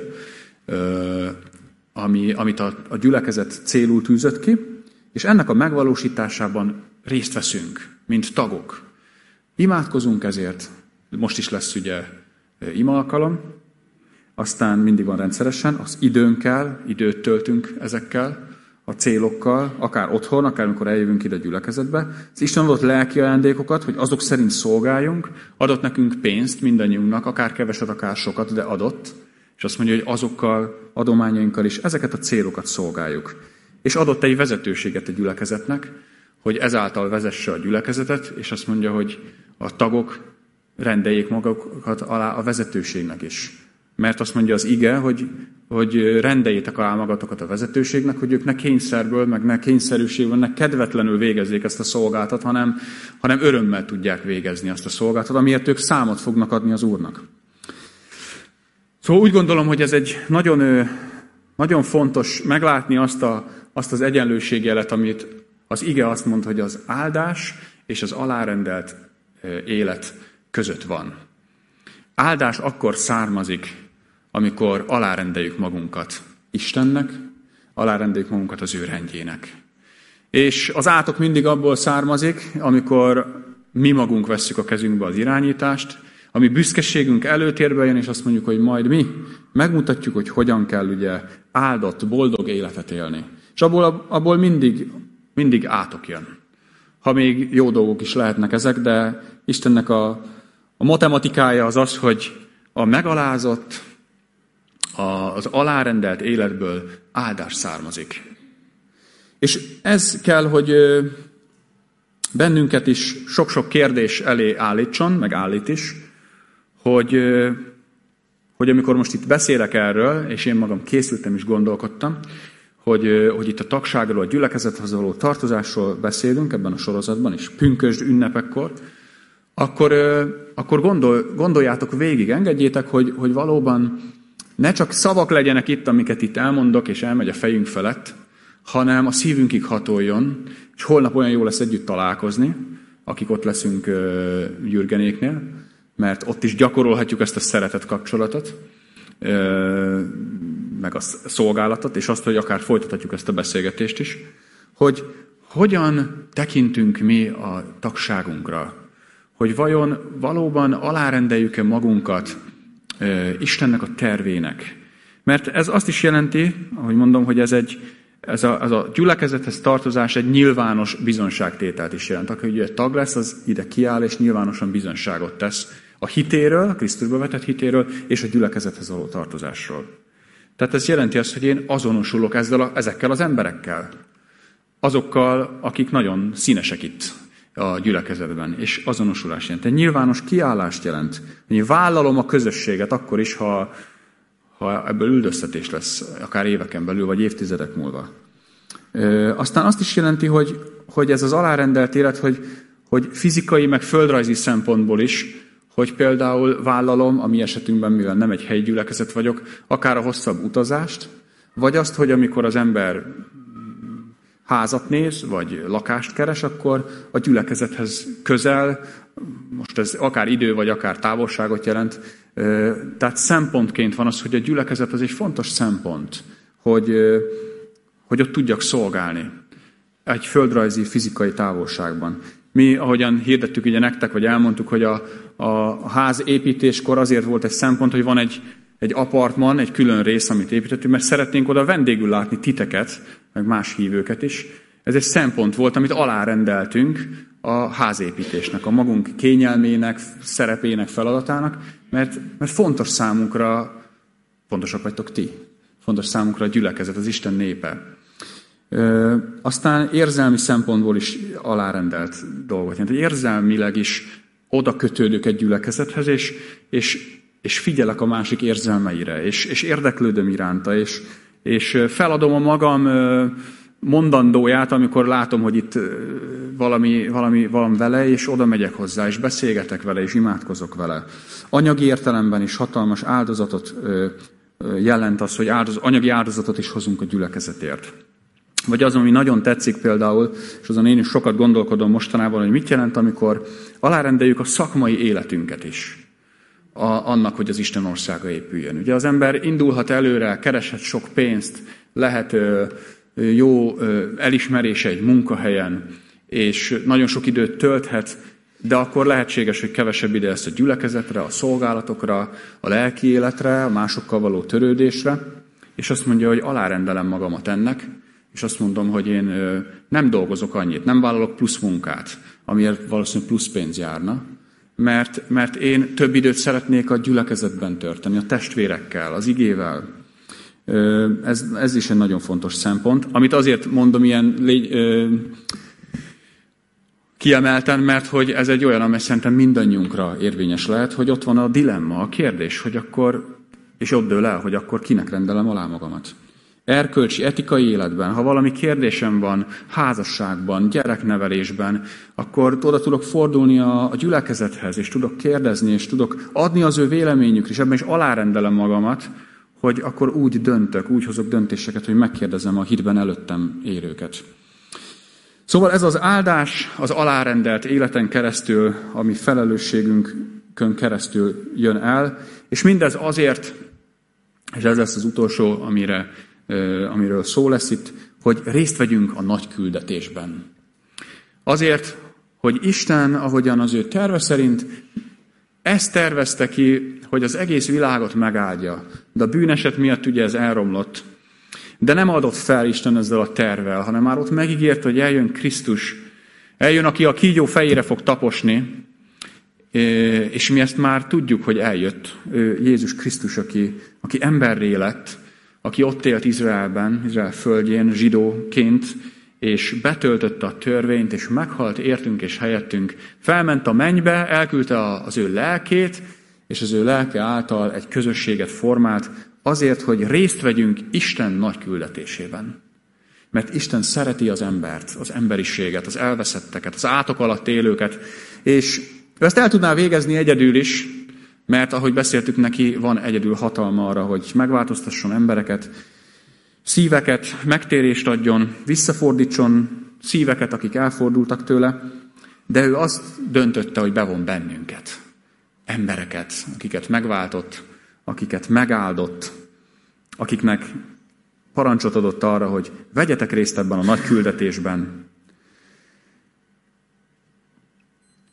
ami, amit a, a gyülekezet célul tűzött ki, és ennek a megvalósításában részt veszünk, mint tagok. Imádkozunk ezért, most is lesz ugye ima alkalom, aztán mindig van rendszeresen, az időnkkel, időt töltünk ezekkel, a célokkal, akár otthon, akár amikor eljövünk ide a gyülekezetbe. Az Isten adott lelki ajándékokat, hogy azok szerint szolgáljunk, adott nekünk pénzt mindannyiunknak, akár keveset, akár sokat, de adott, és azt mondja, hogy azokkal, adományainkkal is ezeket a célokat szolgáljuk. És adott egy vezetőséget a gyülekezetnek, hogy ezáltal vezesse a gyülekezetet, és azt mondja, hogy a tagok rendeljék magukat alá a vezetőségnek is. Mert azt mondja az ige, hogy, hogy rendeljétek alá magatokat a vezetőségnek, hogy ők ne kényszerből, meg ne kényszerűségből, ne kedvetlenül végezzék ezt a szolgáltat, hanem, hanem örömmel tudják végezni azt a szolgáltat, amiért ők számot fognak adni az Úrnak. Szóval úgy gondolom, hogy ez egy nagyon, nagyon fontos meglátni azt, a, azt az egyenlőségjelet, amit az ige azt mond, hogy az áldás és az alárendelt élet között van. Áldás akkor származik, amikor alárendeljük magunkat Istennek, alárendeljük magunkat az ő rendjének. És az átok mindig abból származik, amikor mi magunk vesszük a kezünkbe az irányítást, ami büszkeségünk előtérbe jön, és azt mondjuk, hogy majd mi megmutatjuk, hogy hogyan kell ugye áldott, boldog életet élni. És abból, abból mindig, mindig átok jön. Ha még jó dolgok is lehetnek ezek, de Istennek a, a matematikája az az, hogy a megalázott, az alárendelt életből áldás származik. És ez kell, hogy bennünket is sok-sok kérdés elé állítson, meg állít is, hogy, hogy amikor most itt beszélek erről, és én magam készültem és gondolkodtam, hogy, hogy itt a tagságról, a gyülekezethez való tartozásról beszélünk ebben a sorozatban, és pünkösd ünnepekkor, akkor, akkor gondol, gondoljátok végig, engedjétek, hogy, hogy valóban ne csak szavak legyenek itt, amiket itt elmondok, és elmegy a fejünk felett, hanem a szívünkig hatoljon, és holnap olyan jó lesz együtt találkozni, akik ott leszünk Jürgenéknél, mert ott is gyakorolhatjuk ezt a szeretet kapcsolatot, meg a szolgálatot, és azt, hogy akár folytathatjuk ezt a beszélgetést is, hogy, hogyan tekintünk mi a tagságunkra? Hogy vajon valóban alárendeljük-e magunkat e, Istennek a tervének? Mert ez azt is jelenti, ahogy mondom, hogy ez, egy, ez, a, ez a gyülekezethez tartozás egy nyilvános bizonságtételt is jelent. Aki ugye tag lesz, az ide kiáll, és nyilvánosan bizonságot tesz a hitéről, a Krisztusba vetett hitéről, és a gyülekezethez való tartozásról. Tehát ez jelenti azt, hogy én azonosulok ezzel a, ezekkel az emberekkel. Azokkal, akik nagyon színesek itt a gyülekezetben, és azonosulás jelent. Egy nyilvános kiállást jelent. Én vállalom a közösséget akkor is, ha, ha ebből üldöztetés lesz, akár éveken belül, vagy évtizedek múlva. Ö, aztán azt is jelenti, hogy, hogy ez az alárendelt élet, hogy, hogy fizikai, meg földrajzi szempontból is, hogy például vállalom, a mi esetünkben, mivel nem egy helyi gyülekezet vagyok, akár a hosszabb utazást, vagy azt, hogy amikor az ember házat néz, vagy lakást keres, akkor a gyülekezethez közel, most ez akár idő, vagy akár távolságot jelent, tehát szempontként van az, hogy a gyülekezet az egy fontos szempont, hogy, hogy ott tudjak szolgálni egy földrajzi, fizikai távolságban. Mi, ahogyan hirdettük ugye nektek, vagy elmondtuk, hogy a, a ház építéskor azért volt egy szempont, hogy van egy, egy apartman, egy külön rész, amit építettünk, mert szeretnénk oda vendégül látni titeket, meg más hívőket is. Ez egy szempont volt, amit alárendeltünk a házépítésnek, a magunk kényelmének, szerepének, feladatának, mert, mert fontos számunkra, fontosak vagytok ti, fontos számunkra a gyülekezet, az Isten népe. Ö, aztán érzelmi szempontból is alárendelt dolgot jelent. Érzelmileg is oda kötődök egy gyülekezethez, és, és, és figyelek a másik érzelmeire, és, és érdeklődöm iránta, és, és feladom a magam mondandóját, amikor látom, hogy itt valami, valami van vele, és oda megyek hozzá, és beszélgetek vele, és imádkozok vele. Anyagi értelemben is hatalmas áldozatot jelent az, hogy áldoz, anyagi áldozatot is hozunk a gyülekezetért. Vagy az, ami nagyon tetszik például, és azon én is sokat gondolkodom mostanában, hogy mit jelent, amikor alárendeljük a szakmai életünket is. A, annak, hogy az Isten országa épüljön. Ugye az ember indulhat előre, kereshet sok pénzt, lehet ö, jó ö, elismerése egy munkahelyen, és nagyon sok időt tölthet, de akkor lehetséges, hogy kevesebb ide lesz a gyülekezetre, a szolgálatokra, a lelki életre, a másokkal való törődésre, és azt mondja, hogy alárendelem magamat ennek, és azt mondom, hogy én ö, nem dolgozok annyit, nem vállalok plusz munkát, amiért valószínűleg plusz pénz járna, Mert, mert én több időt szeretnék a gyülekezetben tölteni, a testvérekkel, az igével. Ez, ez is egy nagyon fontos szempont, amit azért mondom ilyen légy, ö, kiemelten, mert hogy ez egy olyan, amely szerintem mindannyiunkra érvényes lehet, hogy ott van a dilemma, a kérdés, hogy akkor, és ott dől el, hogy akkor kinek rendelem alá magamat. Erkölcsi, etikai életben, ha valami kérdésem van, házasságban, gyereknevelésben, akkor oda tudok fordulni a, a gyülekezethez, és tudok kérdezni, és tudok adni az ő véleményükre, és ebben is alárendelem magamat, hogy akkor úgy döntök, úgy hozok döntéseket, hogy megkérdezem a hitben előttem élőket. Szóval ez az áldás az alárendelt életen keresztül, ami felelősségünkön keresztül jön el, és mindez azért, és ez lesz az utolsó, amire amiről szó lesz itt, hogy részt vegyünk a nagy küldetésben. Azért, hogy Isten, ahogyan az ő terve szerint, ezt tervezte ki, hogy az egész világot megáldja. De a bűneset miatt ugye ez elromlott. De nem adott fel Isten ezzel a tervvel, hanem már ott megígért, hogy eljön Krisztus, eljön, aki a kígyó fejére fog taposni, és mi ezt már tudjuk, hogy eljött. Jézus Krisztus, aki, aki emberré lett, aki ott élt Izraelben, Izrael földjén, zsidóként, és betöltötte a törvényt, és meghalt értünk és helyettünk. Felment a mennybe, elküldte az ő lelkét, és az ő lelke által egy közösséget formált, azért, hogy részt vegyünk Isten nagy küldetésében. Mert Isten szereti az embert, az emberiséget, az elveszetteket, az átok alatt élőket, és ő ezt el tudná végezni egyedül is, mert ahogy beszéltük, neki van egyedül hatalma arra, hogy megváltoztasson embereket, szíveket, megtérést adjon, visszafordítson szíveket, akik elfordultak tőle, de ő azt döntötte, hogy bevon bennünket, embereket, akiket megváltott, akiket megáldott, akiknek parancsot adott arra, hogy vegyetek részt ebben a nagy küldetésben.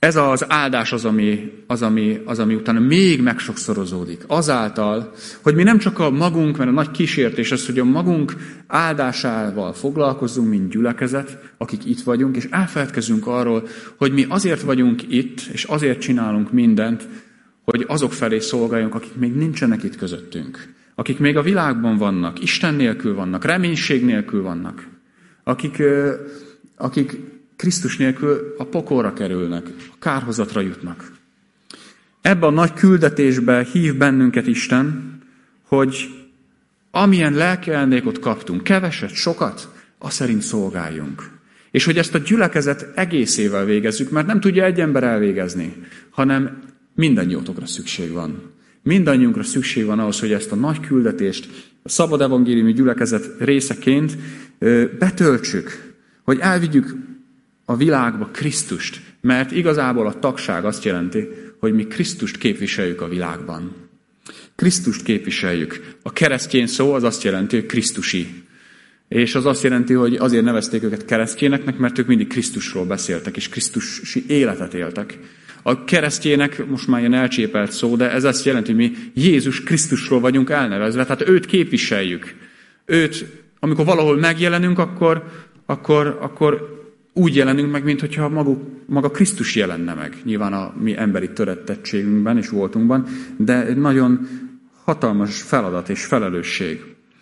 Ez az áldás az ami, az, ami, az, ami utána még megsokszorozódik. Azáltal, hogy mi nem csak a magunk, mert a nagy kísértés az, hogy a magunk áldásával foglalkozzunk, mint gyülekezet, akik itt vagyunk, és elfeledkezünk arról, hogy mi azért vagyunk itt, és azért csinálunk mindent, hogy azok felé szolgáljunk, akik még nincsenek itt közöttünk. Akik még a világban vannak, Isten nélkül vannak, reménység nélkül vannak. Akik, akik Krisztus nélkül a pokolra kerülnek, a kárhozatra jutnak. Ebben a nagy küldetésbe hív bennünket Isten, hogy amilyen lelki ajándékot kaptunk, keveset, sokat, azt szerint szolgáljunk. És hogy ezt a gyülekezet egészével végezzük, mert nem tudja egy ember elvégezni, hanem mindannyiótokra szükség van. Mindannyiunkra szükség van ahhoz, hogy ezt a nagy küldetést a szabad evangéliumi gyülekezet részeként betöltsük, hogy elvigyük a világba Krisztust, mert igazából a tagság azt jelenti, hogy mi Krisztust képviseljük a világban. Krisztust képviseljük. A keresztény szó az azt jelenti, hogy krisztusi. És az azt jelenti, hogy azért nevezték őket keresztényeknek, mert ők mindig Krisztusról beszéltek, és krisztusi életet éltek. A keresztjének most már ilyen elcsépelt szó, de ez azt jelenti, hogy mi Jézus Krisztusról vagyunk elnevezve, tehát őt képviseljük. Őt, amikor valahol megjelenünk, akkor, akkor, akkor úgy jelenünk meg, mintha maguk, maga Krisztus jelenne meg. Nyilván a mi emberi törettettségünkben és voltunkban, de egy nagyon hatalmas feladat és felelősség.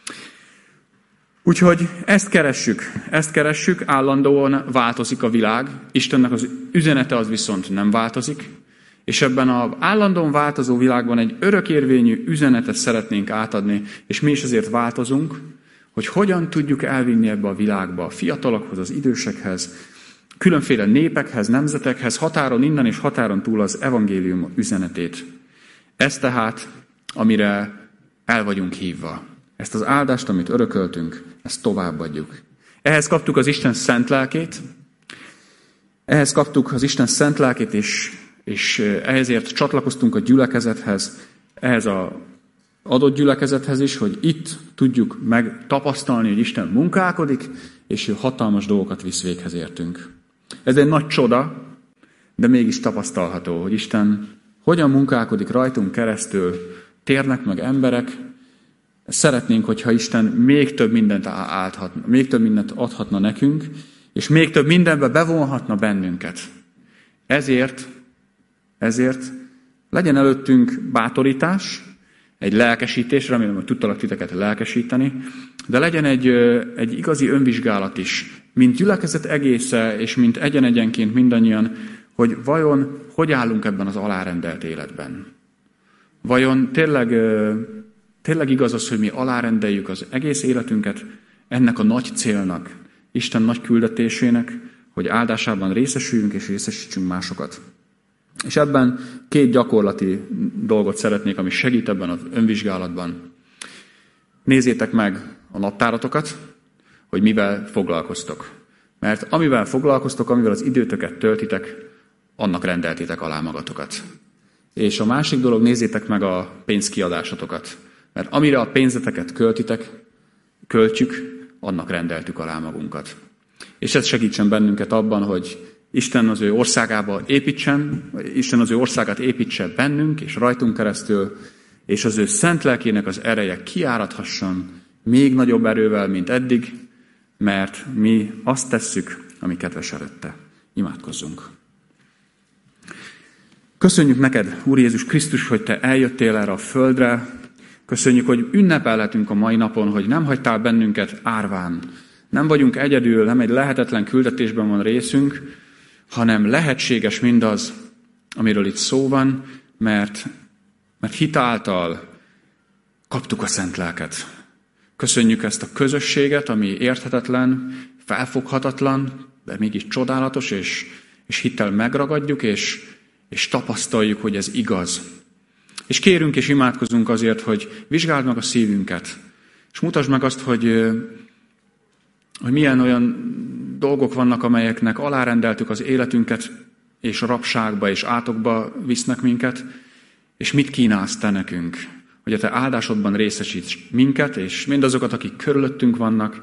Úgyhogy ezt keressük, ezt keressük, állandóan változik a világ, Istennek az üzenete az viszont nem változik, és ebben az állandóan változó világban egy örökérvényű üzenetet szeretnénk átadni, és mi is azért változunk, hogy hogyan tudjuk elvinni ebbe a világba a fiatalokhoz, az idősekhez, különféle népekhez, nemzetekhez, határon innen és határon túl az evangélium üzenetét. Ez tehát, amire el vagyunk hívva. Ezt az áldást, amit örököltünk, ezt továbbadjuk. Ehhez kaptuk az Isten szent lelkét, ehhez kaptuk az Isten szent lelkét, és, és ehhezért csatlakoztunk a gyülekezethez, ehhez az adott gyülekezethez is, hogy itt tudjuk megtapasztalni, hogy Isten munkálkodik, és ő hatalmas dolgokat visz véghez értünk. Ez egy nagy csoda, de mégis tapasztalható, hogy Isten hogyan munkálkodik rajtunk keresztül, térnek meg emberek. Szeretnénk, hogyha Isten még több mindent álthatna, még több mindent adhatna nekünk, és még több mindenbe bevonhatna bennünket. Ezért, ezért legyen előttünk bátorítás, egy lelkesítés, remélem, hogy tudtalak titeket lelkesíteni, de legyen egy, egy igazi önvizsgálat is, mint gyülekezet egésze, és mint egyen-egyenként mindannyian, hogy vajon hogy állunk ebben az alárendelt életben. Vajon tényleg, tényleg igaz az, hogy mi alárendeljük az egész életünket ennek a nagy célnak, Isten nagy küldetésének, hogy áldásában részesüljünk és részesítsünk másokat. És ebben két gyakorlati dolgot szeretnék, ami segít ebben az önvizsgálatban. Nézzétek meg a naptáratokat, hogy mivel foglalkoztok. Mert amivel foglalkoztok, amivel az időtöket töltitek, annak rendeltitek alá magatokat. És a másik dolog, nézzétek meg a pénzkiadásotokat. Mert amire a pénzeteket költitek, költjük, annak rendeltük alá magunkat. És ez segítsen bennünket abban, hogy Isten az ő országába építsen, vagy Isten az ő országát építse bennünk és rajtunk keresztül, és az ő szent lelkének az ereje kiáradhasson még nagyobb erővel, mint eddig, mert mi azt tesszük, ami kedves előtte. Imádkozzunk. Köszönjük neked, Úr Jézus Krisztus, hogy te eljöttél erre a földre. Köszönjük, hogy ünnepelhetünk a mai napon, hogy nem hagytál bennünket árván. Nem vagyunk egyedül, nem egy lehetetlen küldetésben van részünk, hanem lehetséges mindaz, amiről itt szó van, mert, mert hit által kaptuk a szent lelket. Köszönjük ezt a közösséget, ami érthetetlen, felfoghatatlan, de mégis csodálatos, és, és hittel megragadjuk, és, és tapasztaljuk, hogy ez igaz. És kérünk és imádkozunk azért, hogy vizsgáld meg a szívünket, és mutasd meg azt, hogy, hogy milyen olyan dolgok vannak, amelyeknek alárendeltük az életünket, és rabságba és átokba visznek minket, és mit kínálsz te nekünk, hogy a te áldásodban részesíts minket, és mindazokat, akik körülöttünk vannak,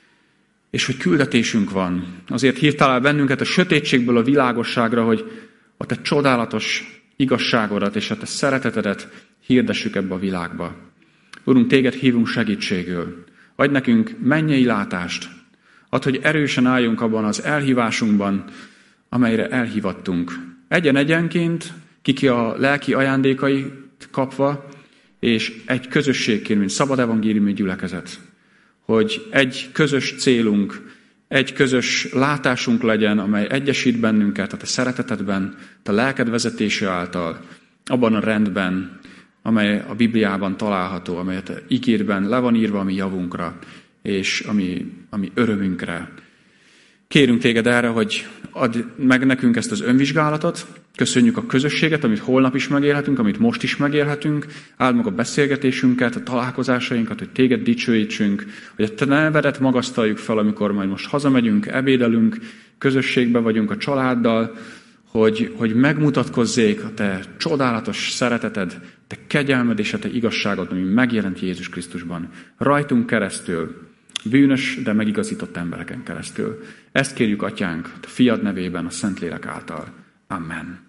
és hogy küldetésünk van. Azért hívtál el bennünket a sötétségből a világosságra, hogy, a te csodálatos igazságodat és a te szeretetedet hirdessük ebbe a világba. Urunk, téged hívunk segítségül. Adj nekünk mennyei látást. Add, hogy erősen álljunk abban az elhívásunkban, amelyre elhívattunk. Egyen-egyenként, kiki a lelki ajándékait kapva, és egy közösségként, mint szabad evangéliumi gyülekezet. Hogy egy közös célunk, egy közös látásunk legyen, amely egyesít bennünket a te szeretetedben, a te lelked vezetése által, abban a rendben, amely a Bibliában található, amelyet a ígéretben le van írva a mi javunkra, és ami, ami örömünkre. Kérünk téged erre, hogy add meg nekünk ezt az önvizsgálatot, köszönjük a közösséget, amit holnap is megélhetünk, amit most is megélhetünk, áld meg a beszélgetésünket, a találkozásainkat, hogy téged dicsőítsünk, hogy a te nevedet magasztaljuk fel, amikor majd most hazamegyünk, ebédelünk, közösségben vagyunk a családdal, hogy, hogy megmutatkozzék a te csodálatos szereteted, te kegyelmed és a te igazságod, ami megjelent Jézus Krisztusban. Rajtunk keresztül, bűnös, de megigazított embereken keresztül. Ezt kérjük, Atyánk, a Fiad nevében, a Szentlélek által. Amen.